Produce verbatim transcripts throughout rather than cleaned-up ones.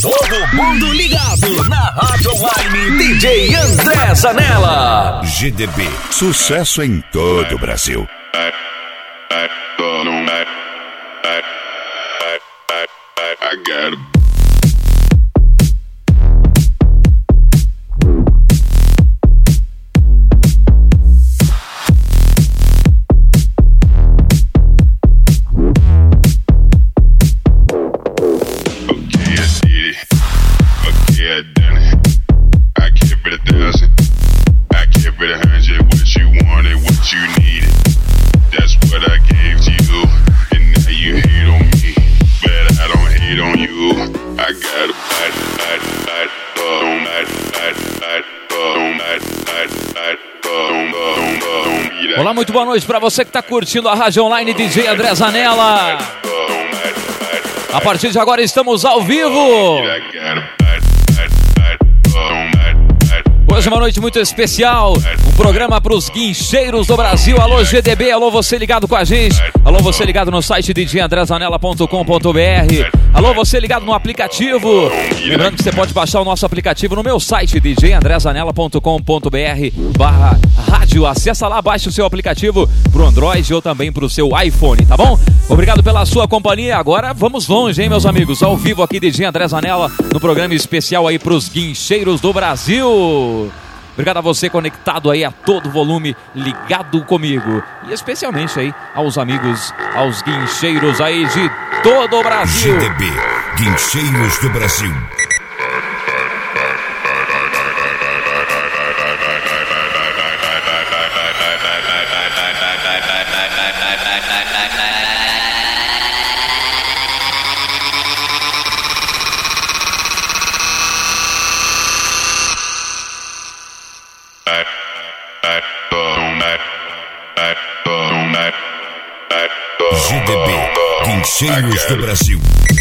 Todo mundo ligado na Rádio Online D J André Zanella. G D B, sucesso em todo o Brasil. I got a Olá, muito boa noite para você que está curtindo a Rádio Online D J André Zanella. A partir de agora estamos ao vivo. Hoje é uma noite muito especial, um programa para os guincheiros do Brasil. Alô G D B, alô você ligado com a gente. Alô você ligado no site d j andré zanella ponto com ponto b r. Alô você ligado no aplicativo. Lembrando que você pode baixar o nosso aplicativo no meu site d j andré zanella ponto com ponto b r barra rádio. Acessa lá, baixe o seu aplicativo pro Android ou também pro seu iPhone, tá bom? Obrigado pela sua companhia. Agora vamos longe, hein, meus amigos? Ao vivo aqui D J André Zanella no programa especial aí pros guincheiros do Brasil. Obrigado a você conectado aí a todo volume, ligado comigo. E especialmente aí aos amigos, aos guincheiros aí de todo o Brasil. G D B, Guincheiros do Brasil. G D B, Guincheiros do Brasil.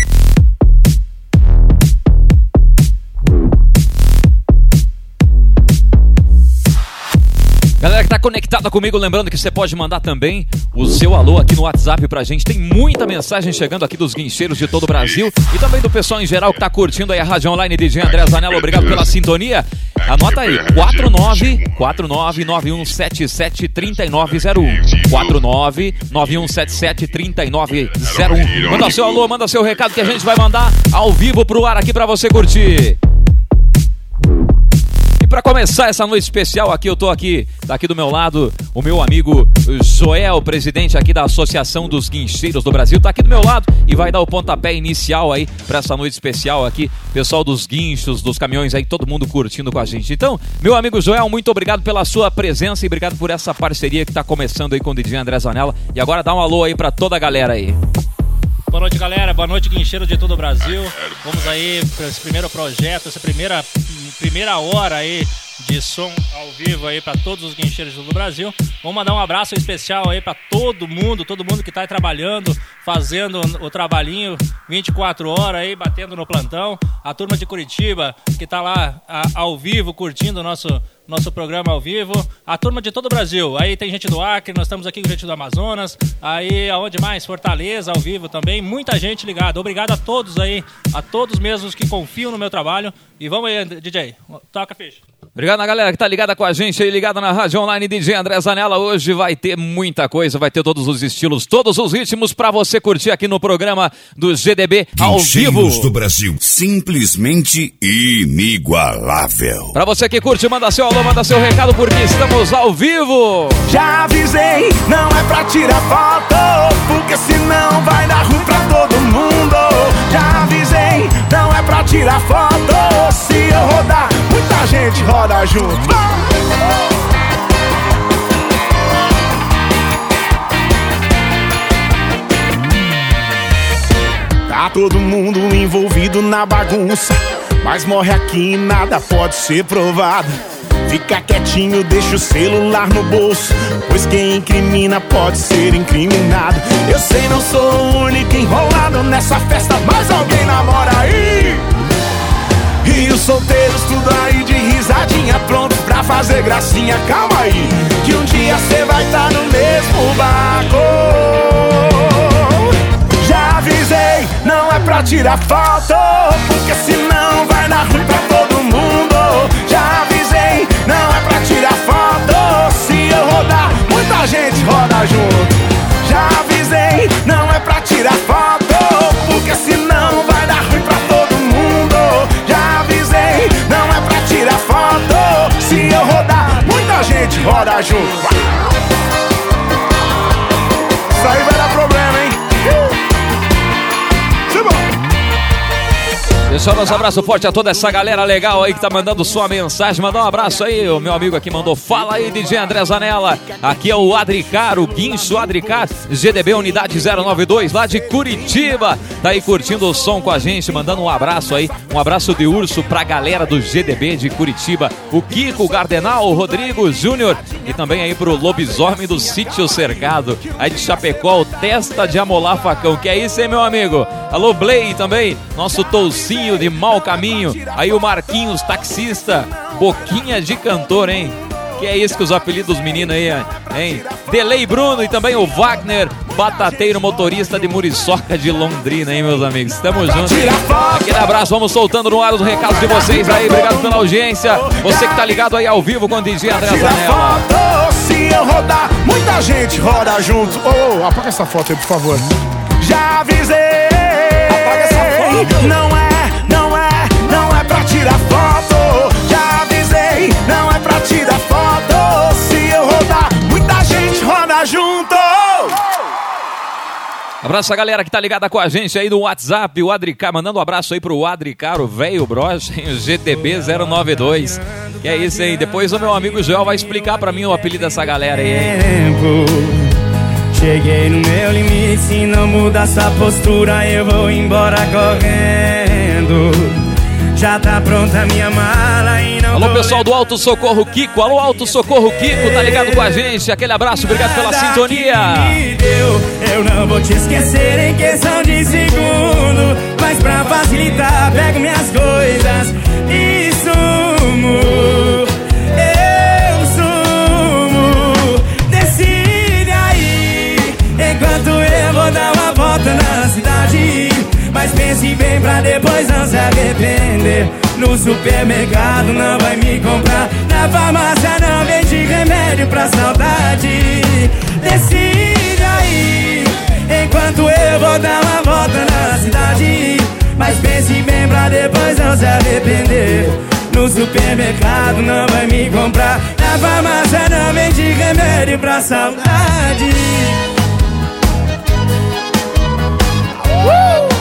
Galera que tá conectada comigo, lembrando que você pode mandar também o seu alô aqui no WhatsApp pra gente. Tem muita mensagem chegando aqui dos guincheiros de todo o Brasil e também do pessoal em geral que tá curtindo aí a Rádio Online D J André Zanella. Obrigado pela sintonia. Anota aí, quatro nove quatro nove nove um sete sete três nove zero um. quatro nove nove um sete sete três nove zero um. Manda seu alô, manda seu recado que a gente vai mandar ao vivo pro ar aqui pra você curtir. Para começar essa noite especial aqui, eu tô aqui, tá aqui do meu lado, o meu amigo Joel, presidente aqui da Associação dos Guincheiros do Brasil, tá aqui do meu lado e vai dar o pontapé inicial aí para essa noite especial aqui, pessoal dos guinchos, dos caminhões aí, todo mundo curtindo com a gente. Então, meu amigo Joel, muito obrigado pela sua presença e obrigado por essa parceria que tá começando aí com o D J André Zanella. E agora dá um alô aí para toda a galera aí. Boa noite, galera. Boa noite, guincheiros de todo o Brasil. Vamos aí para esse primeiro projeto, essa primeira, primeira hora aí de som ao vivo aí para todos os guincheiros do Brasil. Vamos mandar um abraço especial aí para todo mundo, todo mundo que tá aí trabalhando, fazendo o trabalhinho vinte e quatro horas aí, batendo no plantão. A turma de Curitiba que tá lá a, ao vivo, curtindo o nosso, nosso programa ao vivo. A turma de todo o Brasil. Aí tem gente do Acre, nós estamos aqui com gente do Amazonas. Aí aonde mais? Fortaleza ao vivo também. Muita gente ligada. Obrigado a todos aí, a todos mesmos que confiam no meu trabalho. E vamos aí, D J, toca a ficha. Obrigado a galera que tá ligada com a gente aí, ligada na Rádio Online D J André Zanella. Hoje vai ter muita coisa, vai ter todos os estilos, todos os ritmos pra você curtir aqui no programa do G D B ao vivo. Guincheiros do Brasil, simplesmente inigualável. Pra você que curte, manda seu alô, manda seu recado, porque estamos ao vivo. Já avisei, não é pra tirar foto, porque senão vai dar ruim pra todo mundo. Já avisei, não é pra tirar foto, se eu rodar, muita gente roda junto. Tá todo mundo envolvido na bagunça, mas morre aqui e nada pode ser provado. Fica quietinho, deixa o celular no bolso, pois quem incrimina pode ser incriminado. Eu sei, não sou o único enrolado nessa festa, mas alguém namora aí. E os solteiros tudo aí de risadinha, pronto pra fazer gracinha. Calma aí, que um dia cê vai tá no mesmo barco. Já avisei, não é pra tirar foto, porque senão Deixa o nosso abraço forte a toda essa galera legal aí que tá mandando sua mensagem. Mandar um abraço aí, o meu amigo aqui mandou. Fala aí, D J André Zanella. Aqui é o Adricar, o Guincho Adricar, G D B Unidade zero nove dois, lá de Curitiba. Tá aí curtindo o som com a gente, mandando um abraço aí. Um abraço de urso pra galera do G D B de Curitiba. O Kiko, o Gardenal, o Rodrigo Júnior. E também aí pro lobisomem do Sítio Cercado. Aí de Chapecó, o Testa de Amolar Facão. Que é isso, hein, meu amigo? Alô, Blay também. Nosso Toucinho de Mau Caminho. Aí o Marquinhos, taxista. Boquinha de cantor, hein? Que é isso que os apelidos dos meninos aí, hein? Delay Bruno e também o Wagner, batateiro motorista de Muriçoca de Londrina, hein, meus amigos? Estamos juntos. Aquele abraço, vamos soltando no ar os recados de vocês aí. Obrigado pela audiência. Você que tá ligado aí ao vivo com o D J André Zanella. Se eu rodar, muita gente roda junto. Oh, apaga essa foto aí, por favor. Já avisei. Apaga essa foto. Não é, não é, não é pra tirar foto. Já avisei, não é pra tirar foto. Se eu rodar, muita gente roda junto. Abraço a galera que tá ligada com a gente aí no WhatsApp, o Adricar, mandando um abraço aí pro Adricar, o velho broche, o G T B zero nove dois. Que é isso aí, depois o meu amigo Joel vai explicar pra mim o apelido dessa galera aí, hein? Cheguei no meu limite, se não muda essa postura eu vou embora correndo. Já tá pronta a minha mala e não. Alô, pessoal do Auto Socorro Kiko. Alô, Auto Socorro Kiko, tá ligado com a gente? Aquele abraço, obrigado pela sintonia. Eu não vou te esquecer em questão de segundo, mas pra facilitar, pego minhas coisas e sumo. Eu sumo. Decide aí, enquanto eu vou dar uma volta na cidade. Mas pense bem pra depois não se arrepender. No supermercado não vai me comprar, na farmácia não vende remédio pra saudade. Decide aí, enquanto eu vou dar uma volta na cidade. Mas pense bem pra depois não se arrepender. No supermercado não vai me comprar, na farmácia não vende remédio pra saudade. Uh!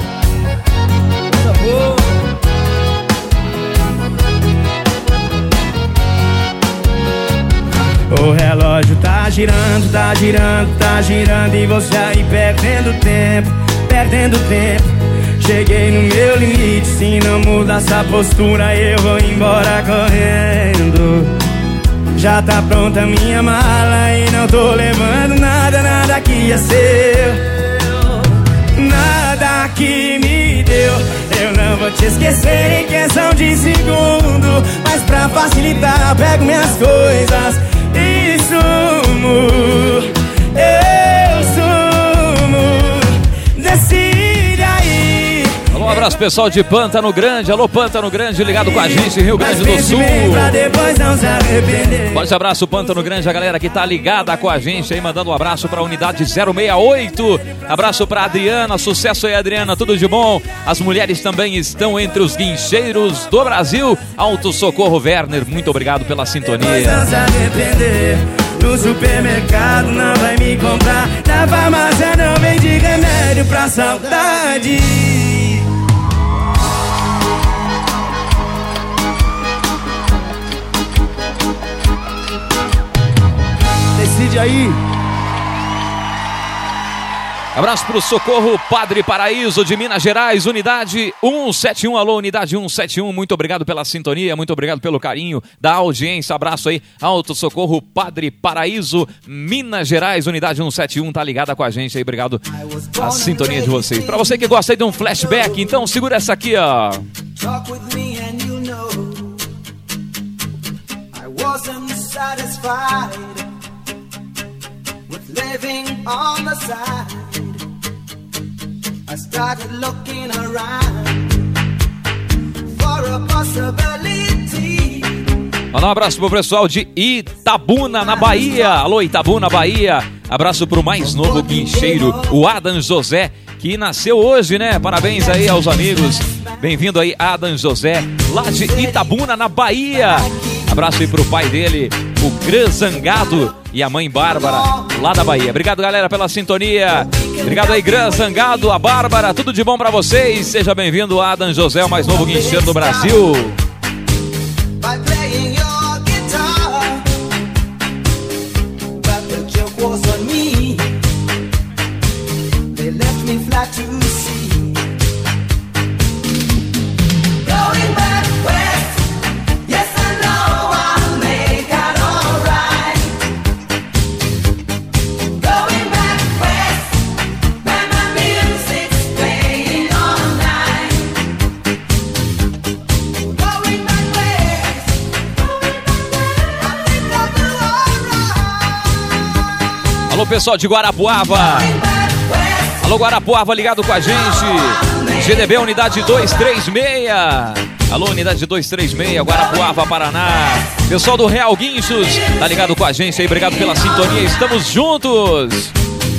O relógio tá girando, tá girando, tá girando e você aí perdendo tempo, perdendo tempo. Cheguei no meu limite, se não muda essa postura eu vou embora correndo. Já tá pronta a minha mala e não tô levando nada, nada que é seu. Nada que me deu, eu não vou te esquecer em questão de segundo. Mas pra facilitar, pego minhas coisas e sumo. Eu sumo. Decide aí. Alô, um abraço pessoal de Pântano Grande. Alô, Pântano Grande, ligado com a gente em Rio Grande do Sul. Forte abraço, Pântano Grande, a galera que tá ligada com a gente aí, mandando um abraço pra unidade zero seis oito. Abraço pra Adriana, sucesso aí, Adriana, tudo de bom. As mulheres também estão entre os guincheiros do Brasil. Auto Socorro Werner, muito obrigado pela sintonia. No supermercado não vai me comprar, na farmácia não vende remédio pra saudade. Decide aí. Abraço pro Socorro Padre Paraíso de Minas Gerais, unidade cento e setenta e um. Alô, unidade cento e setenta e um, muito obrigado pela sintonia, muito obrigado pelo carinho da audiência. Abraço aí, Auto Socorro Padre Paraíso, Minas Gerais, unidade cento e setenta e um, tá ligada com a gente aí, obrigado a sintonia de vocês. Pra você que gosta aí de um flashback, então segura essa aqui, ó. Talk with me and you know I wasn't satisfied with living on the side. I started looking around for a possibility. Mandar um abraço pro pessoal de Itabuna, na Bahia. Alô, Itabuna, Bahia. Abraço pro mais novo guincheiro, o Adam José, que nasceu hoje, né? Parabéns aí aos amigos. Bem-vindo aí, Adam José, lá de Itabuna, na Bahia. Abraço aí pro pai dele, o Gran Zangado e a mãe Bárbara, lá da Bahia. Obrigado, galera, pela sintonia. Obrigado aí, Gran Zangado, a Bárbara, tudo de bom pra vocês. Seja bem-vindo, Adam José, o mais novo guincheiro do Brasil. Alô, pessoal de Guarapuava. Alô, Guarapuava, ligado com a gente. G D B, unidade dois três seis. Alô, unidade dois três seis, Guarapuava, Paraná. Pessoal do Real Guinchos, tá ligado com a gente aí. Obrigado pela sintonia. Estamos juntos.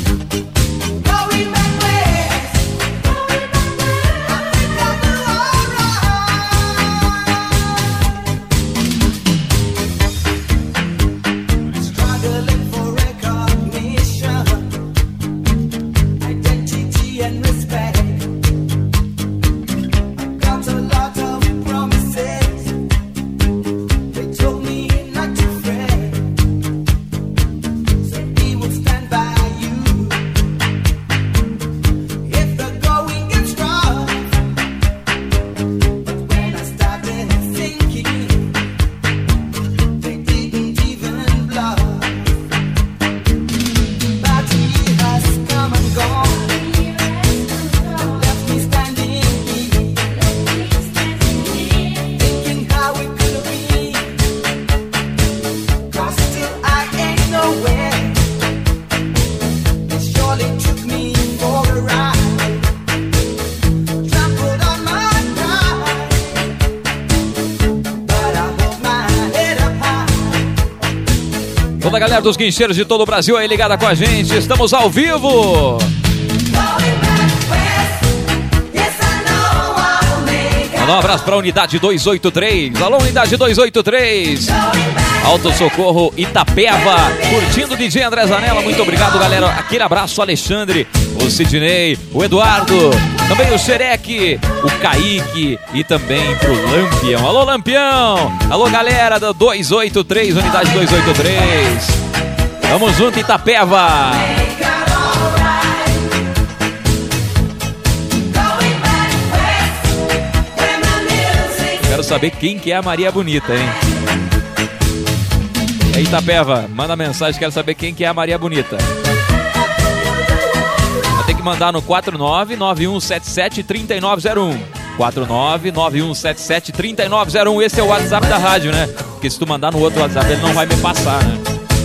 Toda a galera dos guincheiros de todo o Brasil aí ligada com a gente. Estamos ao vivo. Mandar um abraço para a unidade dois oito três. Alô, unidade dois oito três. Auto Socorro Itapeva. Curtindo o D J André Zanella. Muito obrigado, galera. Aquele abraço, Alexandre, o Sidney, o Eduardo, também o Xereque, o Kaique e também pro Lampião. Alô, Lampião! Alô, galera da dois oito três, unidade dois oito três. Tamo junto, Itapeva. Quero saber quem que é a Maria Bonita, hein? É Itapeva, manda mensagem, quero saber quem que é a Maria Bonita. Tem que mandar no quatro nove nove um sete sete três nove zero um. quatro nove nove um sete sete três nove zero um. Esse é o WhatsApp da rádio, né? Porque se tu mandar no outro WhatsApp, ele não vai me passar, né?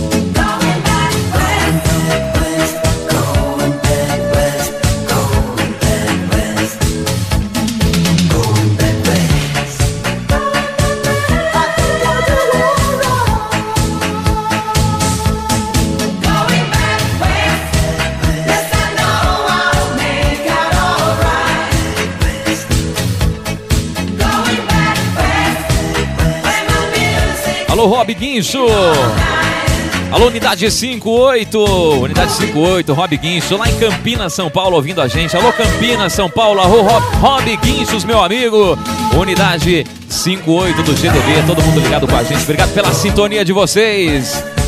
Alô, Rob Guincho. Alô, unidade cinco oito. Unidade cinco oito, Rob Guincho, lá em Campinas, São Paulo, ouvindo a gente. Alô, Campinas, São Paulo. Alô, Rob, Rob Guinchos, meu amigo. Unidade cinco oito do G D B, todo mundo ligado com a gente. Obrigado pela sintonia de vocês.